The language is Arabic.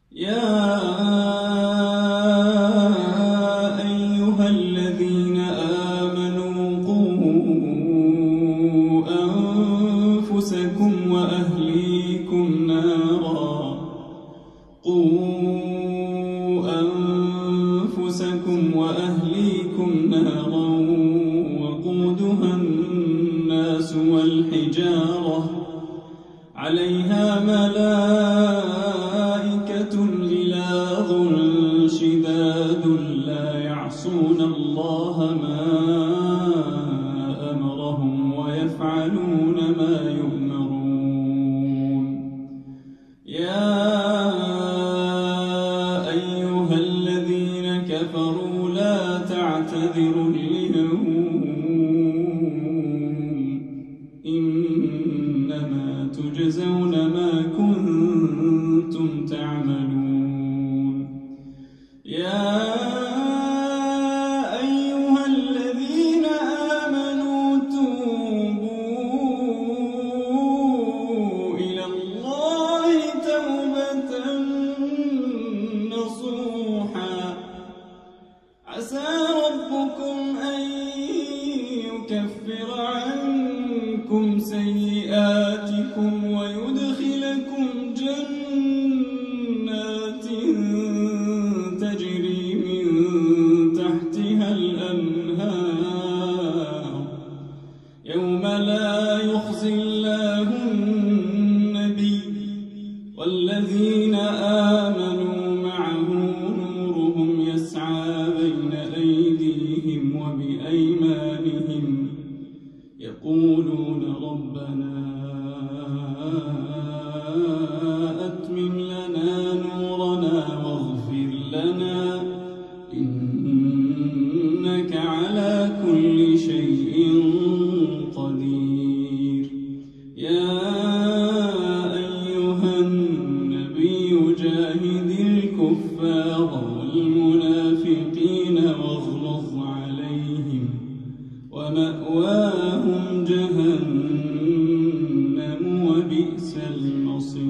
يا أيها الذين آمنوا قوا أنفسكم وأهليكم نارا وقودها الناس والحجارة عليها ملائكة غلاظ شداد لا يعصون الله ما أمرهم ويفعلون ما يؤمرون. يا أيها الذين كفروا لا تعتذروا اليوم إنما تجزون ما كنتم تعملون. يا أيها الذين آمنوا توبوا إلى الله توبة نصوحا عسى ربكم أن يكفر عنكم سيئاتكم ويدخلكم جنات تجري من تحتها الأنهار يوم لا يخزي الله النبي والذين آمنوا معه نورهم يسعى بين أيديهم وبأيمانهم يقولون ربنا أتمم لنا نورنا واغفر لنا إنك على كل شيء قدير. يا أيها النبي جاهد الكفار والمنافقين واغلظ عليهم ومأواهم جهنم وبئس المصير.